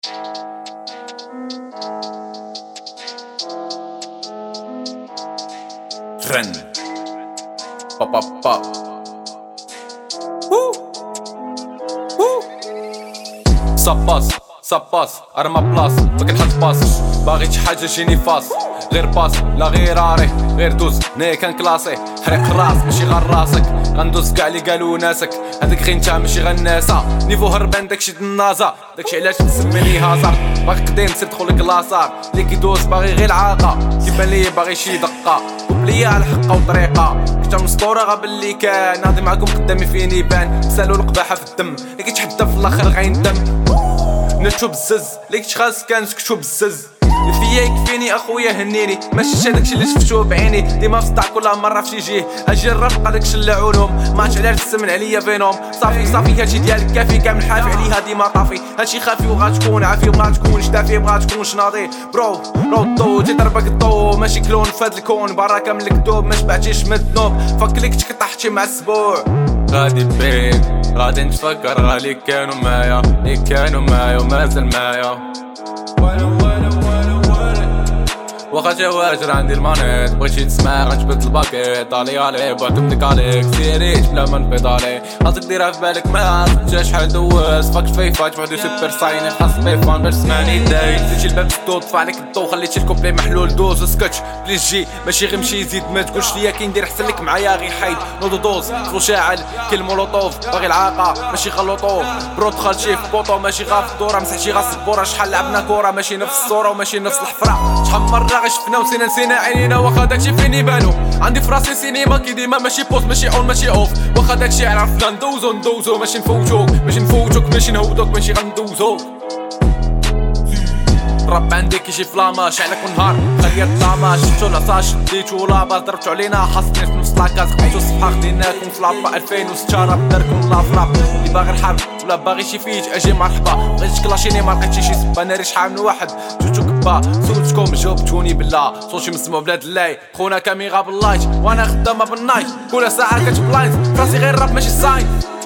Tren Pa pa pa صباص ارمى بلاص ما كنحطباصش باغي شي حاجه جيني فاص غير باص لا غير راري غير دوز ني كان كلاسي حريق الراس ماشي غير راسك غندوز كاع اللي قالوا ناسك هذاك غير نتا ماشي غير الناسا نيفو هربان داكشي د النازا داكشي علاش تسميني هازار باغي قديم سير دخل لك لاصار اللي كيدوز باغي غير العاقه كيبان ليا باغي شي دقه كوبليه على حقه وطريقه كنت مسطوره غا باللي كان ناضي معاكم قدامي فين يبان سالو القباحه في الدم اللي كيتحدى في الاخر غيندم نتشو بزز ليك تخاص كان سكتشو بزز فيا يكفيني اخويا هنيني ماشي هداكشي اللي شفتو بعيني ديما في الصداع كل مره في جيه اجي الرب قالك شلعونهم ما عرفتش علاش تسمن عليا بينهم صافي هادشي ديالك كافي كامل حافي عليها ديما طافي هادشي خافي وغاتكون عافي وغاتكونش دافي بغاتكونش ناضي برو الضو تضربك الضو ماشي كلون فهاد الكون برا كامل الكذوب ما شبعتيش من الذنوب فك ليك تقطعتي مع السبوع غادي بيك غادي نتفكر غالي كانوا معايا ومازال معايا واخا جا واجر عندي المانيت بغيتي تسمع غنجبد الباكيت علي بعد منك عليك سيريت بلا ما نبيض عليه خاصك ديرها في بالك ما عرفتش شحال دوز فاك فيفايت وحدو سوبر ساين خاص بيفان باش تسمعني دايت مشيتي الباب سدو طفى عليك الضو خليتي الكوبلي محلول دوز سكتش بليز جي ماشي غير مشي يزيد ما تقولش ليا كي ندير احسن لك معايا غي حيد نوضو دوز فلو شاعل كل مولوطوف باغي العاقه ماشي غلطو برو دخل شي في بوطو ماشي غا في الدوره مسح شي غا السبوره شحال لعبنا كوره ماشي نفس الصوره وماشي نفس الحفره شحال مره شفنا ونسينا عينينا واخا داكشي فين يبانو عندي فراسي سينما كي ديما ماشي بوست ماشي اون ماشي اوف واخا داكشي عرفنا ندوزو ماشي نفوتوك ماشي نهودوك ماشي غندوزو راب عندي كيجي فلاما شعلك ونهار خليا الطاما شفتو العصا شديتو لابا ضربتو علينا حصني في نص لاكاز قيتو الصباح خديناكم في لابا 2006 راب داركم لا فراب اللي باغي الحرب ولا باغي شي فيج اجي مرحبا بغيتش كلاشيني ما لقيتش شي سبا ناري شحال من واحد جوجو كبا سولتكم جاوبتوني بالله صوتي مسموع بلا دلاي خونا كاميغا باللايت وانا خدامه بالنايت كل ساعه كتبلايند راسي غير راب ماشي ساين